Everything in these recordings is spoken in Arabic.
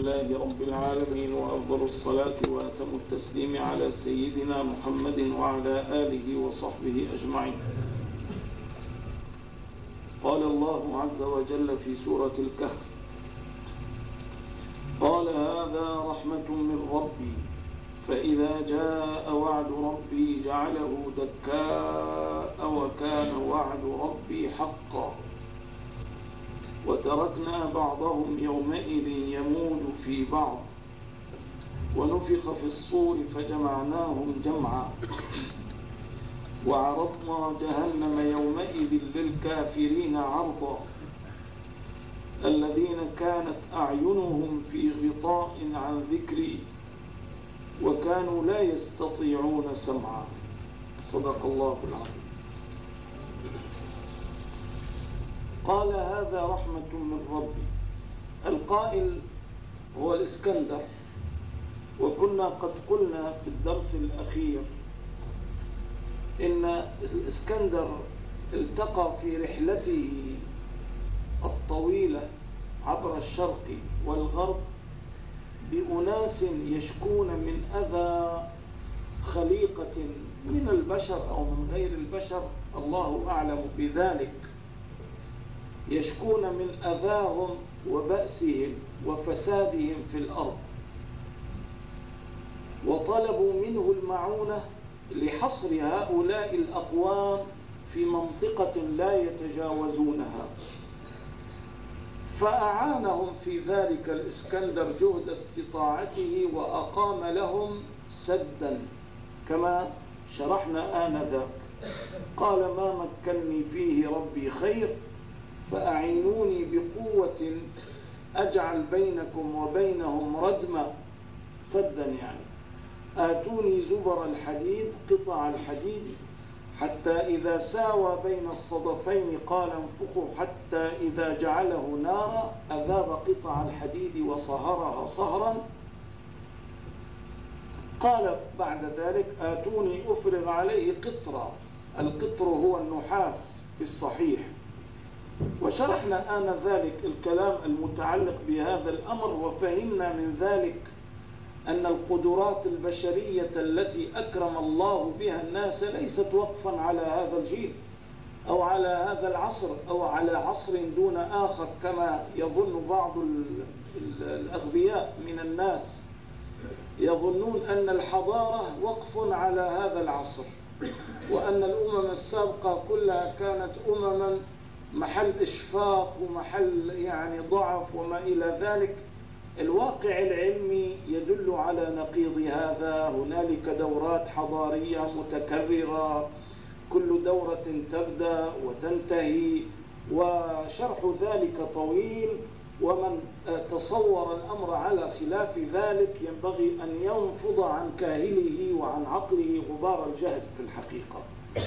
لله رب العالمين، وأفضل الصلاة وأتم التسليم على سيدنا محمد وعلى آله وصحبه أجمعين. قال الله عز وجل في سورة الكهف: قال هذا رحمة من ربي فإذا جاء وعد ربي جعله دكاء وكان وعد ربي حقا. وتركنا بعضهم يومئذ يموج في بعض ونفخ في الصور فجمعناهم جمعا وعرضنا جهنم يومئذ للكافرين عرضا الذين كانت أعينهم في غطاء عن ذكري وكانوا لا يستطيعون سمعا. صدق الله العظيم. قال هذا رحمة من ربي. القائل هو الإسكندر، وكنا قد قلنا في الدرس الأخير إن الإسكندر التقى في رحلته الطويلة عبر الشرق والغرب بأناس يشكون من أذى خليقة من البشر أو من غير البشر، الله أعلم بذلك، يشكون من أذاهم وبأسهم وفسادهم في الأرض، وطلبوا منه المعونة لحصر هؤلاء الأقوام في منطقة لا يتجاوزونها، فأعانهم في ذلك الإسكندر جهد استطاعته وأقام لهم سدا كما شرحنا آنذاك. قال ما مكنني فيه ربي خير فأعينوني بقوة أجعل بينكم وبينهم ردما. سدا يعني آتوني زبر الحديد قطع الحديد حتى إذا ساوى بين الصدفين قال انفخوا حتى إذا جعله نارا أذاب قطع الحديد وصهرها صهرا. قال بعد ذلك آتوني أفرغ عليه قطرا. القطر هو النحاس في الصحيح، وشرحنا آنذاك الكلام المتعلق بهذا الأمر، وفهمنا من ذلك أن القدرات البشرية التي أكرم الله بها الناس ليست وقفا على هذا الجيل أو على هذا العصر أو على عصر دون آخر كما يظن بعض الأغبياء من الناس، يظنون أن الحضارة وقف على هذا العصر، وأن الأمم السابقة كلها كانت أمما محل إشفاق ومحل يعني ضعف وما إلى ذلك. الواقع العلمي يدل على نقيض هذا. هنالك دورات حضارية متكررة، كل دورة تبدأ وتنتهي، وشرح ذلك طويل، ومن تصور الأمر على خلاف ذلك ينبغي أن ينفض عن كاهله وعن عقله غبار الجهل في الحقيقة.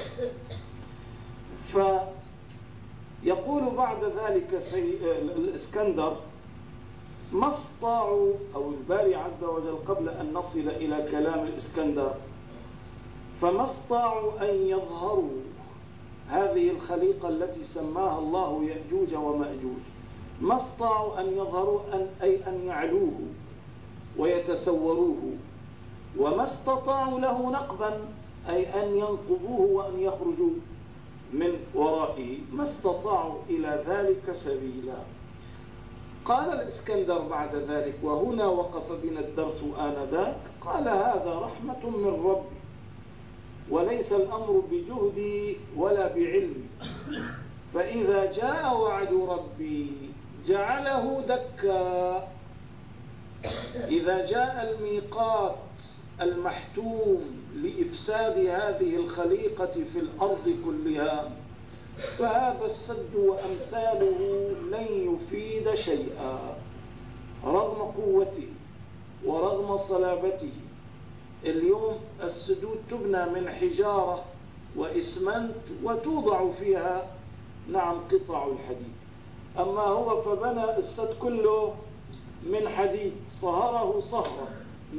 فيقول بعد ذلك الإسكندر ما استطاعوا، أو الباري عز وجل قبل أن نصل إلى كلام الإسكندر، فما استطاعوا أن يظهروا هذه الخليقة التي سماها الله يأجوج ومأجوج، ما استطاعوا أن يظهروا أي أن يعلوه ويتسوروه، وما استطاعوا له نقبا أي أن ينقبوه وأن يخرجوا من ورائه، ما استطاعوا إلى ذلك سبيلا. قال الإسكندر بعد ذلك، وهنا وقف بنا الدرس آنذاك، قال هذا رحمة من ربي وليس الأمر بجهدي ولا بعلمي، فإذا جاء وعد ربي جعله دكا. إذا جاء الميقات المحتوم لإفساد هذه الخليقة في الأرض كلها فهذا السد وأمثاله لن يفيد شيئا رغم قوته ورغم صلابته. اليوم السدود تبنى من حجارة وإسمنت وتوضع فيها قطع الحديد، أما هو فبنى السد كله من حديد صهره صهرا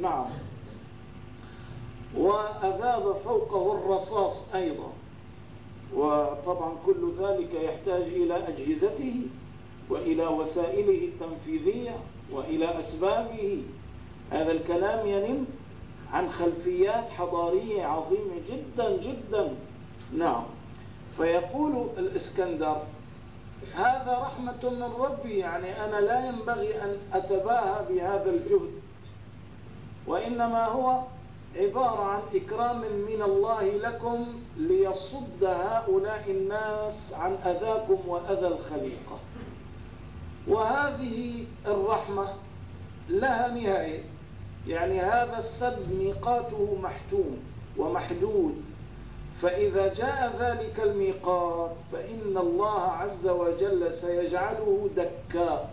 وأذاب فوقه الرصاص أيضا، وطبعا كل ذلك يحتاج إلى أجهزته وإلى وسائله التنفيذية وإلى أسبابه. هذا الكلام ينم عن خلفيات حضارية عظيمة جدا جدا. نعم. فيقول الإسكندر: هذا رحمة من ربي، يعني أنا لا ينبغي أن أتباهى بهذا الجهد، وإنما هو عبارة عن إكرام من الله لكم ليصد هؤلاء الناس عن أذاكم وأذى الخليقة. وهذه الرحمة لها نهاية، يعني هذا السد ميقاته محتوم ومحدود، فإذا جاء ذلك الميقات فإن الله عز وجل سيجعله دكاء.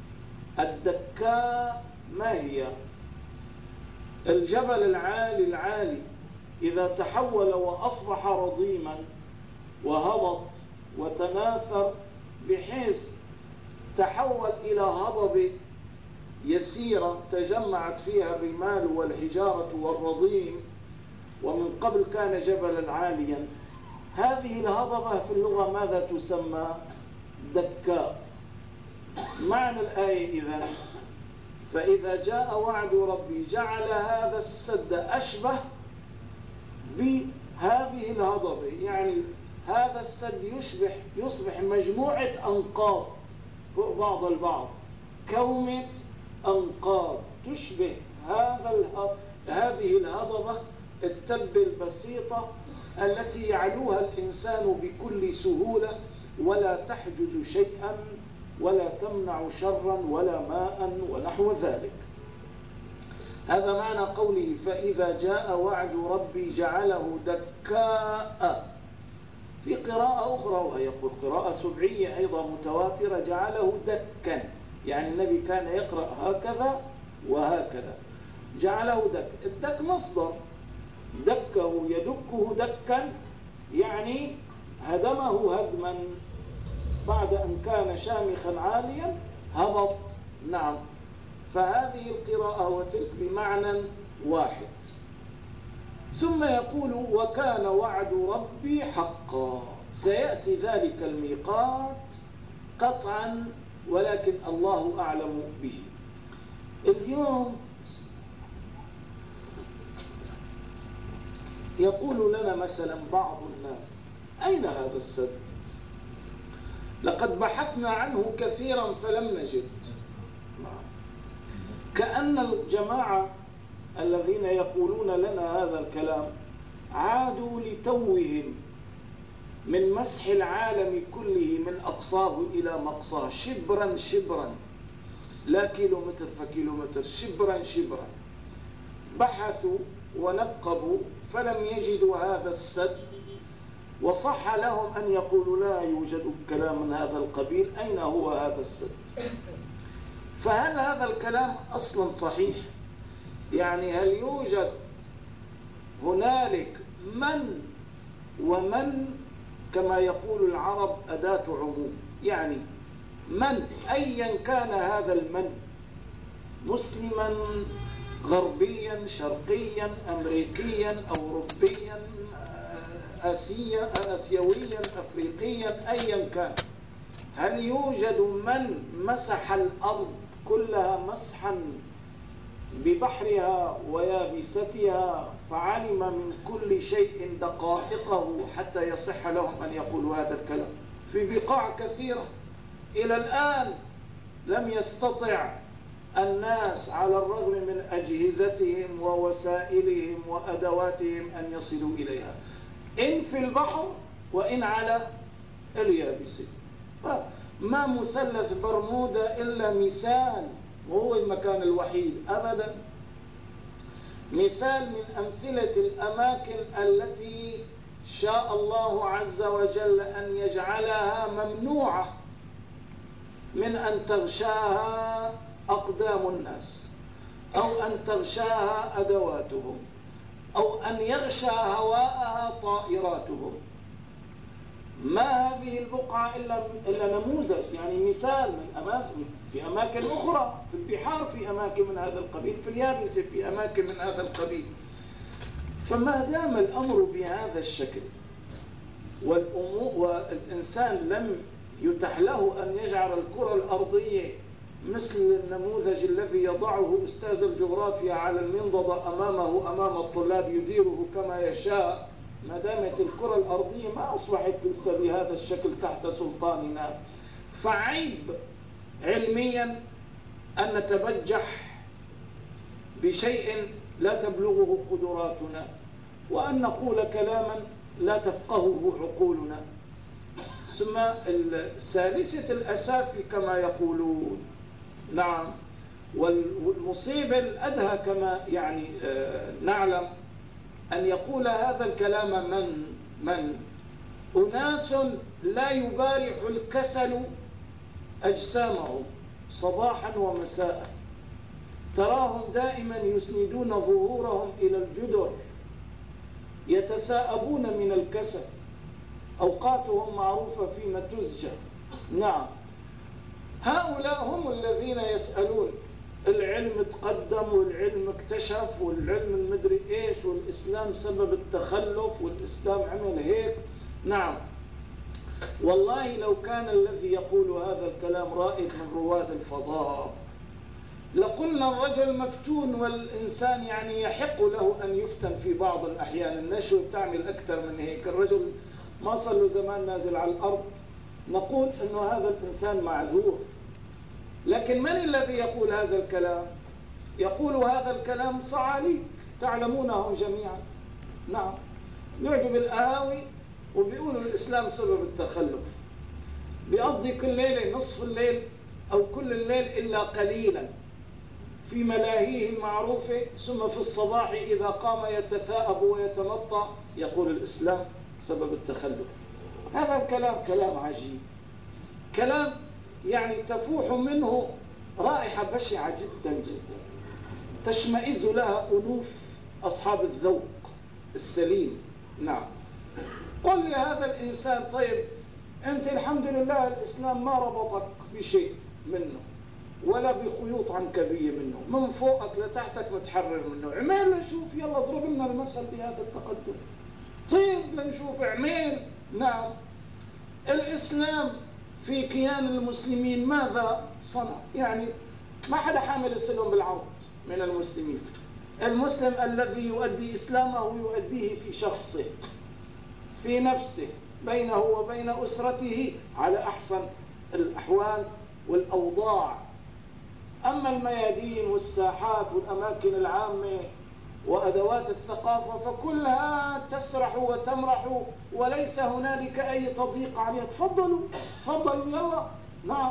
الدكاء ما هي؟ الجبل العالي إذا تحول وأصبح رضيما وهبط وتناثر بحيث تحول إلى هضبة يسيرة تجمعت فيها الرمال والحجارة والرضيم، ومن قبل كان جبلا عاليا، هذه الهضبة في اللغة ماذا تسمى؟ دكاء. معنى الآية إذن: فإذا جاء وعد ربي جعل هذا السد أشبه بهذه الهضبة، يعني هذا السد يصبح مجموعة أنقاض فوق بعض البعض، كومة أنقاض تشبه هذه الهضبة التبة البسيطة التي يعلوها الإنسان بكل سهولة، ولا تحجز شيئا ولا تمنع شرا ولا ماء ونحو ذلك. هذا معنى قوله: فإذا جاء وعد ربي جعله دكاء. في قراءة أخرى وهي قراءة سبعية أيضا متواترة: جعله دكا، يعني النبي كان يقرأ هكذا وهكذا. جعله دك. الدك مصدر، دكه يدكه دكا، يعني هدمه هدما، بعد أن كان شامخا عاليا هبط. نعم. فهذه القراءة وتلك بمعنى واحد. ثم يقول: وكان وعد ربي حقا. سيأتي ذلك الميقات قطعا، ولكن الله أعلم به. اليوم يقول لنا مثلا بعض الناس: أين هذا السد؟ لقد بحثنا عنه كثيرا فلم نجد. كأن الجماعة الذين يقولون لنا هذا الكلام عادوا لتوهم من مسح العالم كله من أقصاه إلى مقصاه، شبرا شبرا، لا كيلومتر فكيلومتر، شبرا شبرا. بحثوا ونقبوا فلم يجدوا هذا السد، وصح لهم أن يقولوا: لا يوجد كلام من هذا القبيل، أين هو هذا السد؟ فهل هذا الكلام أصلا صحيح؟ يعني هل يوجد هنالك من ومن، كما يقول العرب أداة عموم، يعني من أيا كان هذا المن، مسلما غربيا شرقيا أمريكيا أوروبيا آسيويا أفريقيا، أيا كان، هل يوجد من مسح الأرض كلها مسحا ببحرها ويابستها فعلم من كل شيء دقائقه حتى يصح لهم أن يقولوا هذا الكلام؟ في بقاع كثيرة إلى الآن لم يستطع الناس على الرغم من أجهزتهم ووسائلهم وأدواتهم أن يصلوا إليها، إن في البحر وإن على اليابسة. ما مثلث برمودا إلا مثال، وهو المكان الوحيد أبدا، مثال من أمثلة الأماكن التي شاء الله عز وجل أن يجعلها ممنوعة من أن تغشاها أقدام الناس، أو أن تغشاها أدواتهم، أو أن يغشى هواءها طائراتهم. ما هذه البقعة إلا نموذج، يعني مثال من أماكن، في أماكن أخرى، في البحار في أماكن من هذا القبيل، في اليابسة في أماكن من هذا القبيل. فما دام الأمر بهذا الشكل والإنسان لم يتح له أن يجعل الكرة الأرضية مثل النموذج الذي يضعه أستاذ الجغرافيا على المنضدة أمام الطلاب يديره كما يشاء، ما دامت الكرة الأرضية ما أصبحت لسه بهذا الشكل تحت سلطاننا. فعيب علميا أن نتبجح بشيء لا تبلغه قدراتنا، وأن نقول كلاما لا تفقهه عقولنا. ثم الثالثة الأسافي كما يقولون. نعم. والمصيبة الأدهى كما يعني نعلم أن يقول هذا الكلام من أناس لا يبارح الكسل أجسامهم صباحا ومساء، تراهم دائما يسندون ظهورهم إلى الجدر، يتثاءبون من الكسل، أوقاتهم معروفة فيما تزجى. نعم. هؤلاء هم الذين يسألون العلم تقدم والعلم اكتشف والعلم المدري ايش والإسلام سبب التخلف والإسلام عمل هيك. نعم. والله لو كان الذي يقول هذا الكلام رائد من رواد الفضاء لقلنا الرجل مفتون، والإنسان يعني يحق له أن يفتن في بعض الأحيان. النشوة بتعمل أكثر من هيك. الرجل ما صار له زمان نازل على الأرض، نقول أنه هذا الإنسان معذور. لكن من الذي يقول هذا الكلام؟ يقول هذا الكلام صعاليك تعلمونهم جميعا. نعم. يقعدوا بالقهاوي وبيقولوا الإسلام سبب التخلف، بيقضي كل ليلة نصف الليل أو كل الليل إلا قليلا في ملاهيه المعروفة، ثم في الصباح إذا قام يتثاءب ويتمطى يقول الإسلام سبب التخلف. هذا الكلام كلام عجيب، كلام يعني تفوح منه رائحة بشعة جدا جدا تشمئز لها أنوف أصحاب الذوق السليم. نعم. قل لهذا الإنسان طيب أنت الحمد لله الإسلام ما ربطك بشيء منه ولا بخيوط عنكبية منه، من فوقك لتحتك متحرر منه، عمال نشوف، يلا اضرب لنا المثل بهذا التقدم، طيب لنشوف عمال. نعم. الإسلام في كيان المسلمين ماذا صنع؟ يعني ما حدا حامل السلم بالعرض من المسلمين. المسلم الذي يؤدي إسلامه يؤديه في شخصه، في نفسه، بينه وبين أسرته على أحسن الأحوال والأوضاع. أما الميادين والساحات والأماكن العامة وأدوات الثقافة فكلها تسرح وتمرح وليس هنالك أي تضييق عليها. تفضلوا يلا. نعم.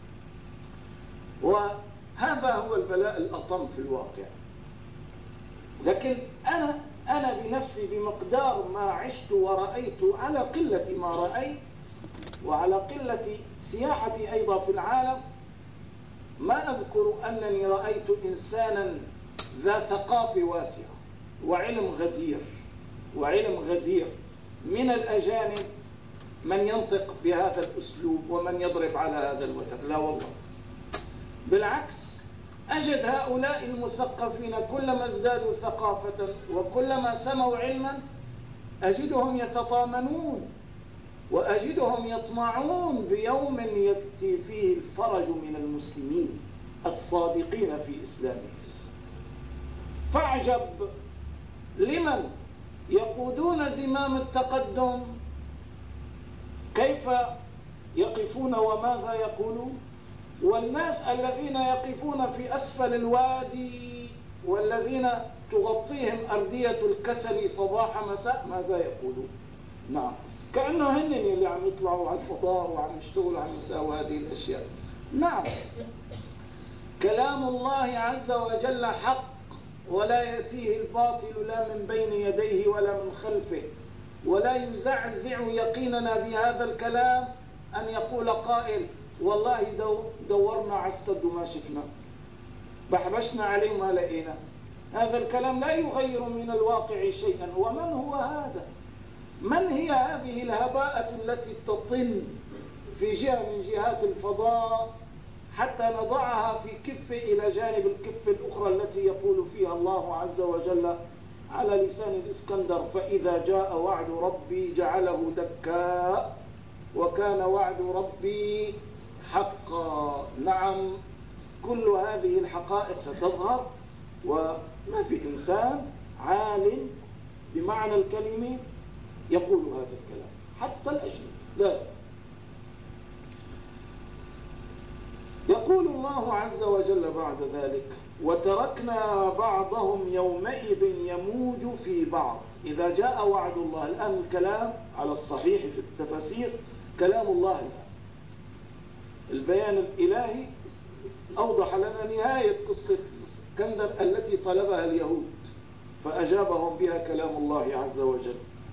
وهذا هو البلاء الأطم في الواقع. لكن أنا بنفسي بمقدار ما عشت ورأيت، على قلة ما رأيت وعلى قلة سياحتي أيضا في العالم، ما أذكر أنني رأيت إنسانا ذا ثقافة واسعة وعلم غزير من الأجانب من ينطق بهذا الأسلوب ومن يضرب على هذا الوتر. لا والله، بالعكس، أجد هؤلاء المثقفين كلما ازدادوا ثقافة وكلما سموا علما أجدهم يتطامنون وأجدهم يطمعون بيوم يأتي فيه الفرج من المسلمين الصادقين في إسلامهم. فاعجب لمن يقودون زمام التقدم كيف يقفون وماذا يقولون، والناس الذين يقفون في أسفل الوادي والذين تغطيهم أردية الكسل صباح مساء ماذا يقولون. نعم. كأنه هن اللي عم يطلعوا على الفضاء وعم يشتغلوا عم يساووا هذه الأشياء. نعم. كلام الله عز وجل حق ولا يأتيه الباطل لا من بين يديه ولا من خلفه، ولا يزعزع يقيننا بهذا الكلام أن يقول قائل والله دورنا على السد وما شفنا، بحبشنا عليه وما لقينا. هذا الكلام لا يغير من الواقع شيئا. ومن هو هذا؟ من هي هذه الهباءة التي تطن في جهة من جهات الفضاء حتى نضعها في كفة إلى جانب الكفة الأخرى التي يقول فيها الله عز وجل على لسان الإسكندر فإذا جاء وعد ربي جعله دكا وكان وعد ربي حقا. نعم. كل هذه الحقائق ستظهر، وما في إنسان عالم بمعنى الكلمة يقول هذا الكلام حتى الأجنبي لا. يقول الله عز وجل بعد ذلك: وتركنا بعضهم يومئذ يموج في بعض إذا جاء وعد الله. الآن الكلام على الصحيح في التفاسير كلام الله الآن. البيان الإلهي أوضح لنا نهاية قصة اسكندر التي طلبها اليهود فأجابهم بها كلام الله عز وجل.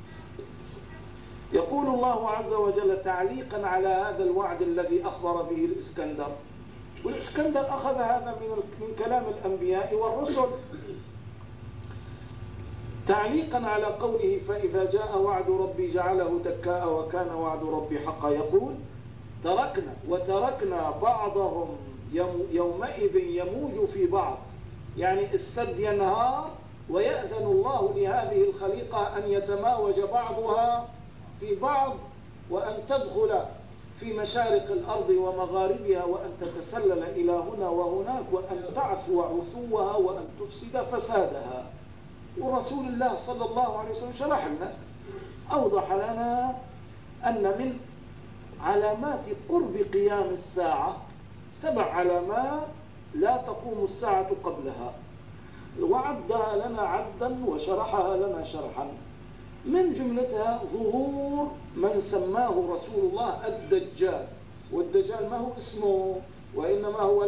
يقول الله عز وجل تعليقا على هذا الوعد الذي أخبر به الإسكندر، والإسكندر أخذ هذا من كلام الأنبياء والرسل، تعليقا على قوله: فإذا جاء وعد ربي جعله دكاء وكان وعد ربي حقا. يقول: وتركنا بعضهم يومئذ يموج في بعض، يعني السد ينهار ويأذن الله لهذه الخليقة أن يتماوج بعضها في بعض، وأن تدخل في مشارق الأرض ومغاربها، وأن تتسلل إلى هنا وهناك، وأن تعفو عفوها وأن تفسد فسادها. ورسول الله صلى الله عليه وسلم شرح لنا، أوضح لنا أن من علامات قرب قيام الساعة 7 علامات لا تقوم الساعة قبلها، وعدها لنا عدا وشرحها لنا شرحا. من جملتها ظهور من سماه رسول الله الدجال، والدجال ما هو اسمه وإنما هو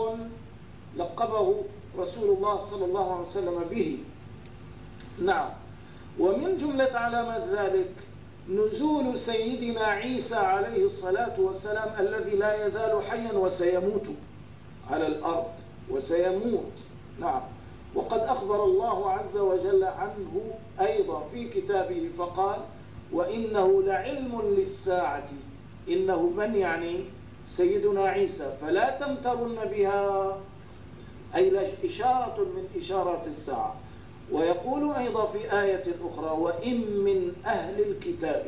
لقبه رسول الله صلى الله عليه وسلم به. نعم. ومن جملة علامات ذلك نزول سيدنا عيسى عليه الصلاة والسلام الذي لا يزال حيا وسيموت على الأرض وسيموت. نعم. وقد أخبر الله عز وجل عنه أيضا في كتابه فقال: وإنه لعلم للساعة. إنه من يعني سيدنا عيسى، فلا تمترن بها، أي إشارة من إشارات الساعة. ويقول أيضا في آية أخرى: وإن من أهل الكتاب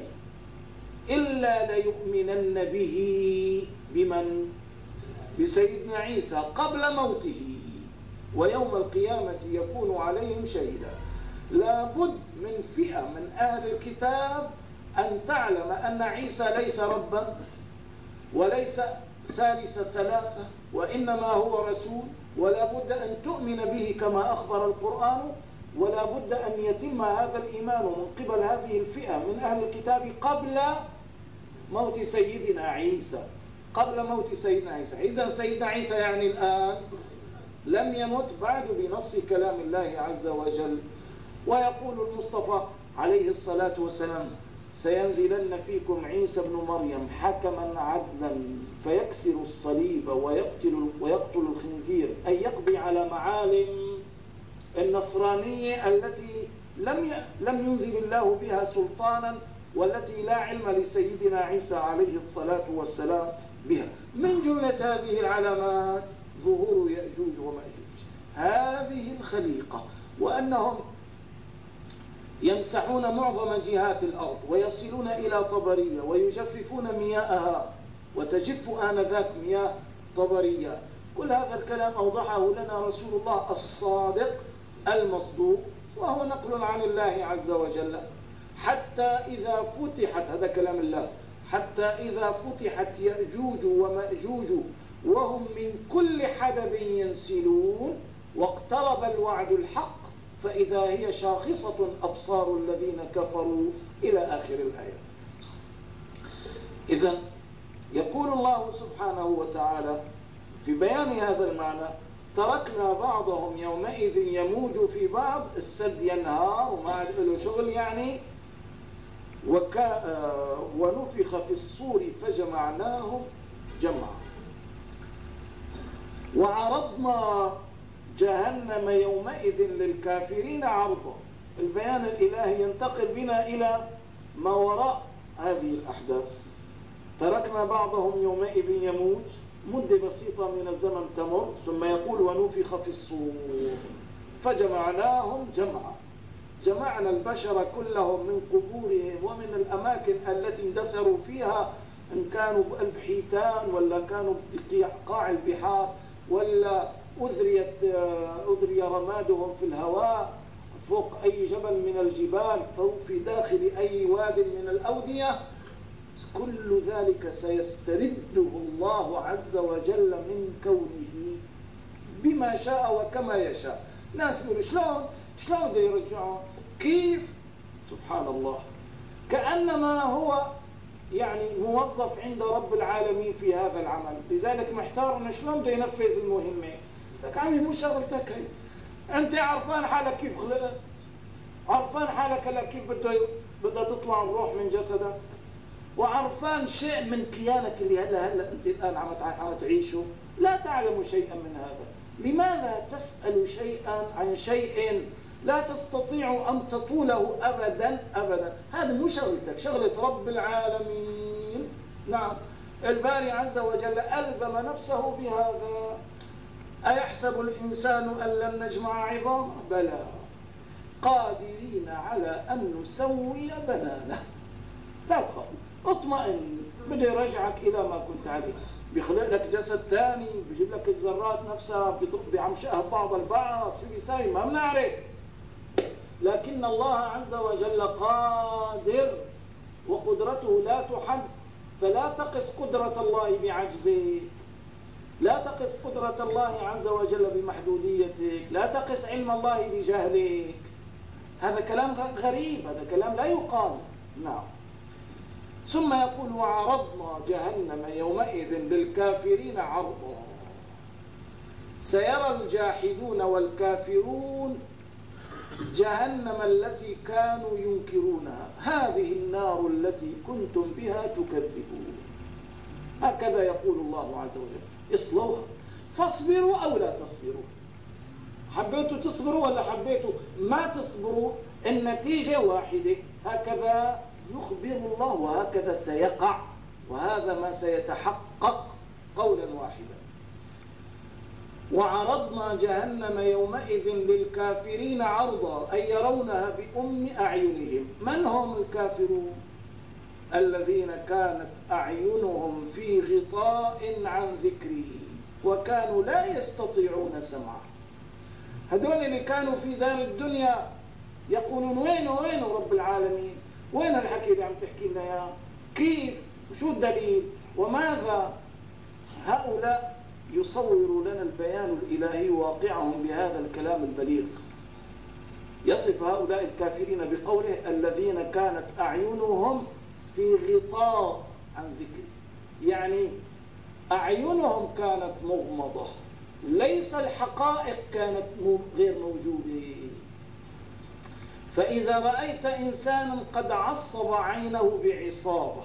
إلا ليؤمنن به. بمن؟ بسيدنا عيسى قبل موته، ويوم القيامة يكون عليهم شهيدا. لابد من فئة من أهل الكتاب أن تعلم أن عيسى ليس ربا وليس ثالث ثلاثة، وإنما هو رسول، ولا بد أن تؤمن به كما أخبر القرآن، ولا بد أن يتم هذا الإيمان من قبل هذه الفئة من أهل الكتاب قبل موت سيدنا عيسى. قبل موت سيدنا عيسى. إذن سيدنا عيسى يعني الآن لم يمت بعد بنص كلام الله عز وجل. ويقول المصطفى عليه الصلاة والسلام: سينزلن فيكم عيسى بن مريم حكما عدلا فيكسر الصليب ويقتل الخنزير، أي يقضي على معالم النصرانية التي لم ينزل الله بها سلطانا، والتي لا علم لسيدنا عيسى عليه الصلاة والسلام بها. من جملة هذه العلامات ظهور يأجوج ومأجوج، هذه الخليقة، وأنهم يمسحون معظم جهات الأرض ويصلون إلى طبرية ويجففون مياءها وتجف آنذاك مياه طبرية. كل هذا الكلام أوضحه لنا رسول الله الصادق المصدوق، وهو نقل عن الله عز وجل. حتى إذا فتحت، هذا كلام الله، حتى إذا فتحت يأجوج ومأجوج وهم من كل حدب ينسلون واقترب الوعد الحق فإذا هي شاخصة أبصار الذين كفروا إلى آخر الآية. إذن يقول الله سبحانه وتعالى في بيان هذا المعنى: تركنا بعضهم يومئذ يموج في بعض، السد ينهار وما عاد له شغل يعني. ونفخ في الصور فجمعناهم جمعا وعرضنا جهنم يومئذ للكافرين عرضا. البيان الإلهي ينتقل بنا إلى ما وراء هذه الأحداث. تركنا بعضهم يومئذ يموج، مدة بسيطة من الزمن تمر، ثم يقول: ونفخ في الصور فجمعناهم جمعا. جمعنا البشر كلهم من قبورهم ومن الأماكن التي اندثروا فيها، إن كانوا بقلب حيتان ولا كانوا بقاع البحار ولا أذري رمادهم في الهواء فوق أي جبل من الجبال أو في داخل أي واد من الأودية، كل ذلك سيسترده الله عز وجل من كونه بما شاء وكما يشاء. ناس يقولوا شلون ده يرجعون؟ كيف؟ سبحان الله، كأنما هو يعني موظف عند رب العالمين في هذا العمل، لذلك محتار انه شلون بده ينفذ المهمة. لك عمي مو شغلتك هي، انت عرفان حالك كيف خلقت، عرفان حالك هلا كيف بدها تطلع الروح من جسدك، وعرفان شيء من كيانك اللي هلا انت الان عم تعيشه. لا تعلم شيئا من هذا، لماذا تسأل شيئا عن شيء لا تستطيع أن تطوله أبدا أبدا؟ هذا مو شغلتك، شغلة رب العالمين. نعم، الباري عز وجل ألزم نفسه بهذا. أيحسب الإنسان أن لن نجمع عظام؟ بلى، قادرين على أن نسوي بنانه. لا تخاف، اطمئن، بده يرجعك إلى ما كنت عليه، بيخلق لك جسد ثاني، بيجيب لك الذرات نفسها بعمشقها بعض البعض، شو بيساوي ما بنعرف، لكن الله عز وجل قادر وقدرته لا تحد. فلا تقس قدرة الله بعجزك، لا تقس قدرة الله عز وجل بمحدوديتك، لا تقس علم الله بجهلك. هذا كلام غريب، هذا كلام لا يقال. نعم. ثم يقول وعرضنا جهنم يومئذ للكافرين عرضا. سيرى الجاحدون والكافرون جهنم التي كانوا ينكرونها، هذه النار التي كنتم بها تكذبون. هكذا يقول الله عز وجل، اصلوها فاصبروا أو لا تصبروا. حبيتوا تصبروا ولا حبيتوا ما تصبروا، النتيجة واحدة. هكذا يخبر الله وهكذا سيقع، وهذا ما سيتحقق قولا واحدا. وعرضنا جهنم يومئذ للكافرين عرضا، أي يرونها بأم أعينهم. من هم الكافرون؟ الذين كانت أعينهم في غطاء عن ذكري وكانوا لا يستطيعون سمعه. هذول اللي كانوا في دار الدنيا يقولون وين رب العالمين، وين الحكي اللي عم تحكي لنا اياه، كيف، وشو الدليل وماذا. هؤلاء يصور لنا البيان الإلهي واقعهم بهذا الكلام البليغ. يصف هؤلاء الكافرين بقوله الذين كانت أعينهم في غطاء عن ذكر، يعني أعينهم كانت مغمضة، ليس الحقائق كانت غير موجودة. فإذا رأيت إنسانا قد عصب عينه بعصابة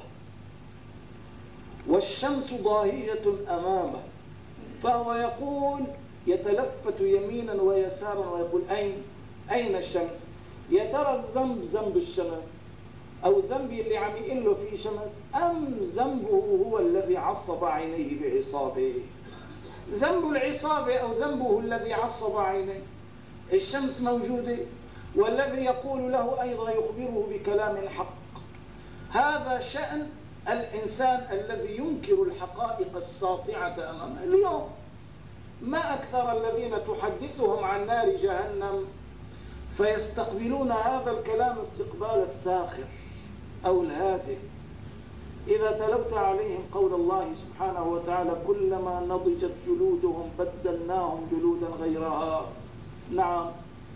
والشمس ضاهية أمامه، فهو يقول يتلفت يمينا ويسارا ويقول أين الشمس؟ يا ترى الذنب ذنب الشمس أو ذنبي اللي عم يقله فيه شمس، أم ذنبه هو الذي عصب عينيه بعصابه؟ ذنب العصابة أو ذنبه الذي عصب عينيه؟ الشمس موجودة والذي يقول له أيضا يخبره بكلام حق. هذا شأن الإنسان الذي ينكر الحقائق الساطعة أمامه. اليوم ما أكثر الذين تحدثهم عن نار جهنم فيستقبلون هذا الكلام استقبال الساخر أو الهازل. إذا تلوت عليهم قول الله سبحانه وتعالى كلما نضجت جلودهم بدلناهم جلودا غيرها. نعم،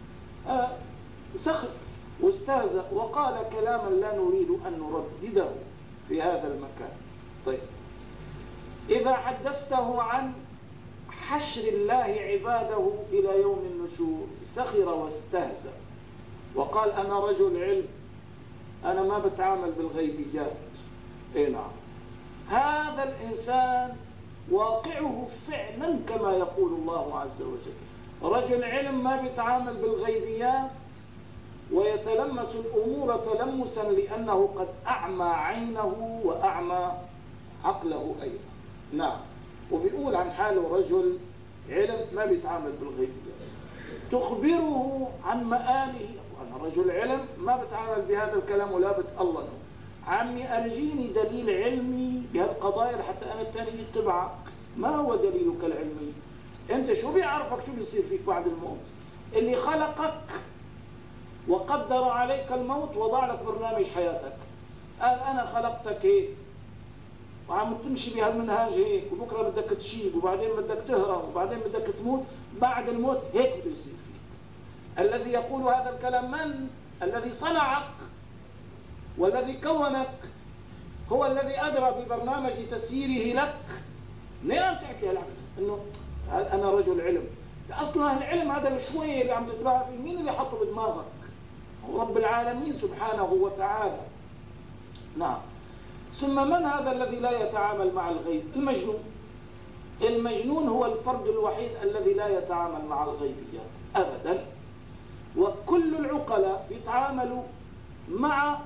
سخر واستهزأ وقال كلاما لا نريد أن نردده في هذا المكان. طيب، إذا حدثته عن حشر الله عباده إلى يوم النشور سخر واستهزأ وقال أنا رجل علم، أنا ما بتعامل بالغيبيات. نعم، هذا الإنسان واقعه فعلا كما يقول الله عز وجل، رجل علم ما بيتعامل بالغيبيات ويتلمس الأمور تلمسا لأنه قد أعمى عينه وأعمى عقله أيضا. نعم، وبيقول عن حاله رجل علم ما بيتعامل بالغيبيات، تخبره عن مآله، أنا رجل علم ما بتعامل بهذا الكلام ولا بتألنه. عمي أرجيني دليل علمي بهالقضايا حتى أنا الثاني اتبعك. ما هو دليلك العلمي؟ أنت شو بيعرفك شو بيصير فيك بعد الموت؟ اللي خلقك وقدر عليك الموت وضع لك برنامج حياتك. قال أنا خلقتك هيك وعم تمشي بهالمنهاج هيك، وبكرة بدك تشيب، وبعدين بدك تهرب، وبعدين بدك تموت. بعد الموت هيك بده يصير فيك. الذي يقول هذا الكلام من؟ الذي صنعك والذي كونك، هو الذي أدرى ببرنامج تسييره لك. ليه عم تحكي هالعمل إنه أنا رجل علم؟ أصلا العلم هذا شوية اللي عم تتباهى فيه، مين اللي حطه بدماغك؟ رب العالمين سبحانه وتعالى. نعم. ثم من هذا الذي لا يتعامل مع الغيب؟ المجنون. المجنون هو الفرد الوحيد الذي لا يتعامل مع الغيبيات أبدا. وكل العقلاء يتعاملوا مع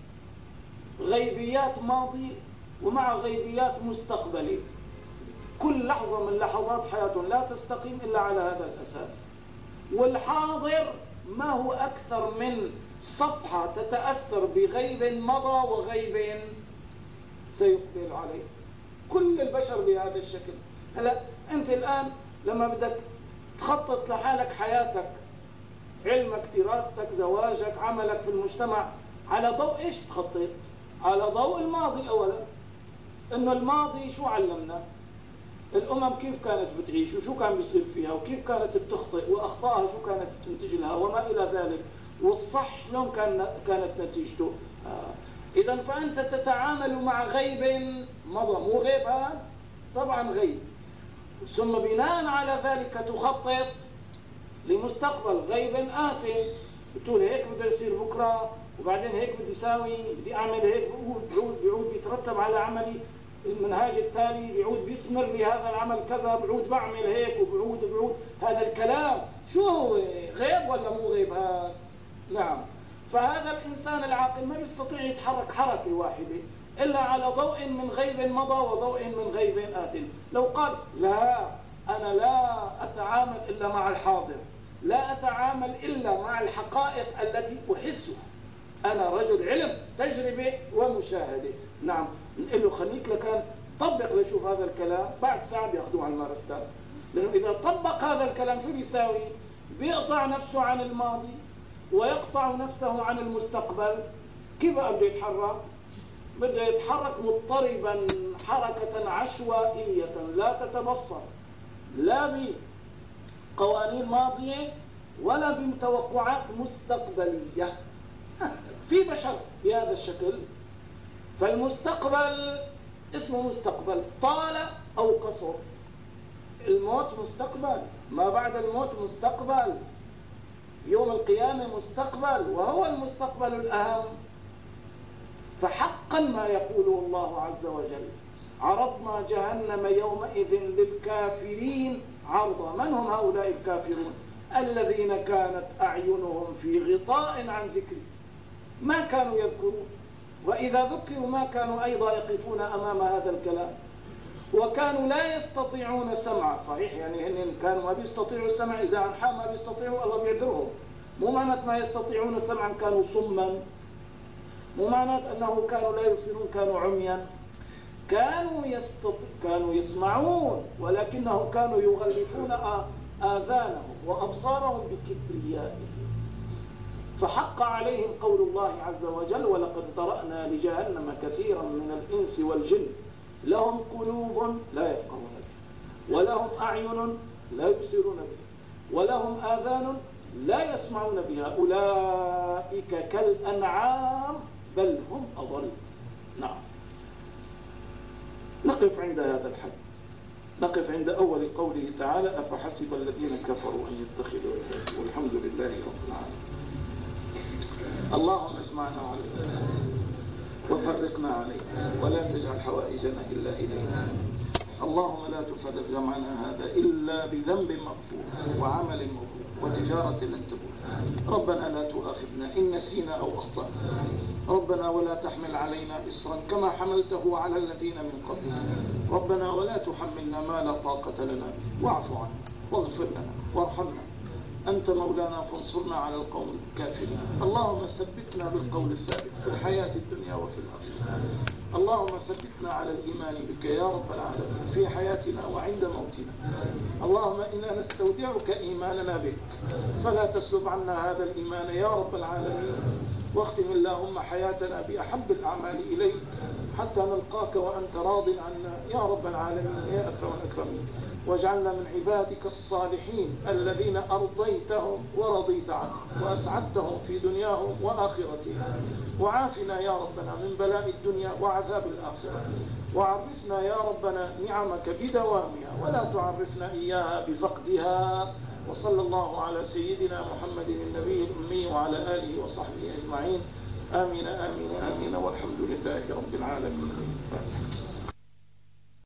غيبيات ماضي ومع غيبيات مستقبلي. كل لحظة من لحظات حياتهم لا تستقيم إلا على هذا الأساس. والحاضر ما هو أكثر من صفحة تتأثر بغيب مضى وغيب سيقبل عليه. كل البشر بهذا الشكل. هلا أنت الآن لما بدك تخطط لحالك حياتك، علمك، دراستك، زواجك، عملك في المجتمع، على ضوء إيش تخطط؟ على ضوء الماضي أولا. إنه الماضي شو علمنا؟ الأمم كيف كانت بتعيش وشو كان بيصير فيها وكيف كانت بتخطئ وأخطائها شو كانت تنتج لها وما إلى ذلك، والصح شلون كانت نتيجته. إذا فأنت تتعامل مع غيب مضى، مو غيب هذا؟ طبعا غيب. ثم بناء على ذلك تخطط لمستقبل غيب آتي. بتقول هيك بده يصير بكرة، وبعدين هيك بدي ساوي، بدي أعمل هيك، بيعود بيترتب على عملي المنهاج التالي، بيعود بيثمر لي هذا العمل كذا، بعود بعمل هيك وبعود. هذا الكلام شو هو؟ غيب ولا مو غيب هذا؟ نعم. فهذا الإنسان العاقل ما يستطيع يتحرك حركة واحدة إلا على ضوء من غيب مضى وضوء من غيب آت. لو قال لا، أنا لا أتعامل إلا مع الحاضر، لا أتعامل إلا مع الحقائق التي أحسها، أنا رجل علم، تجربة ومشاهدة. نعم. نقول له خليك لكان طبق لشوف هذا الكلام. بعد ساعة بيأخذوه على المارستان. لأنه إذا طبق هذا الكلام شو بيساوي؟ بيقطع نفسه عن الماضي ويقطع نفسه عن المستقبل. كيف بده يتحرك؟ بده يتحرك مضطربا حركة عشوائية لا تتبصر لا بقوانين ماضية ولا بمتوقعات مستقبلية. في بشر بهذا الشكل. فالمستقبل اسمه مستقبل طال أو قصر. الموت مستقبل، ما بعد الموت مستقبل، يوم القيامة مستقبل، وهو المستقبل الأهم. فحقا ما يقوله الله عز وجل: عرضنا جهنم يومئذ للكافرين عرضا. من هم هؤلاء الكافرون؟ الذين كانت أعينهم في غطاء عن ذكري، ما كانوا يذكرون، وإذا ذكروا ما كانوا أيضا يقفون أمام هذا الكلام، وكانوا لا يستطيعون سمع. صحيح يعني هن كانوا ما بيستطيعوا السمع، إذا أنحى ما بيستطيعوا الله بيعذرهم. مو معنات ما يستطيعون سمعا كانوا صما، مو معنات أنه كانوا لا يبصرون كانوا عميا. كانوا يسمعون، ولكنهم كانوا يغلفون آذانهم وأبصارهم بكبريائهم. فحق عليهم قول الله عز وجل: ولقد ذرأنا لجهنم كثيرا من الإنس والجن لهم قلوب لا يفقهون بها، ولهم أعين لا يبصرون بها، ولهم آذان لا يسمعون بها، أولئك كالأنعام بل هم أضل. نعم. نقف عند هذا الحد، نقف عند أول قوله تعالى: أفحسب الذين كفروا أن يتخذوا عبادي. والحمد لله رب العالمين. اللهم اجمعنا عليك وفرقنا عليك، ولا تجعل حوائجنا إلا إليك. اللهم لا تفرق جمعنا هذا إلا بذنب مغفور وعمل مغفور وتجارة لن تبور. ربنا لا تؤاخذنا إن نسينا أو أخطأنا. ربنا ولا تحمل علينا إصرا كما حملته على الذين من قبلنا. ربنا ولا تحملنا ما لا طاقة لنا، واعف عنا واغفر لنا وارحمنا، أنت مولانا فانصرنا على القوم الكافرين. اللهم ثبتنا بالقول الثابت في الحياة الدنيا وفي الآخرة. اللهم ثبتنا على الإيمان بك يا رب العالمين في حياتنا وعند موتنا. اللهم إنا نستودعك إيماننا بك، فلا تسلب عنا هذا الإيمان يا رب العالمين. واختم اللهم حياتنا بأحب الأعمال إليك حتى نلقاك وأنت راض عنا يا رب العالمين يا أكرم الأكرمين. واجعلنا من عبادك الصالحين الذين أرضيتهم ورضيت عنهم وأسعدتهم في دنياهم وآخرتهم. وعافنا يا ربنا من بلاء الدنيا وعذاب الآخرة، وعرفنا يا ربنا نعمك بدوامها ولا تعرفنا إياها بفقدها. وصلى الله على سيدنا محمد النبي الأمي وعلى آله وصحبه أجمعين. آمين آمين آمين والحمد لله رب العالمين.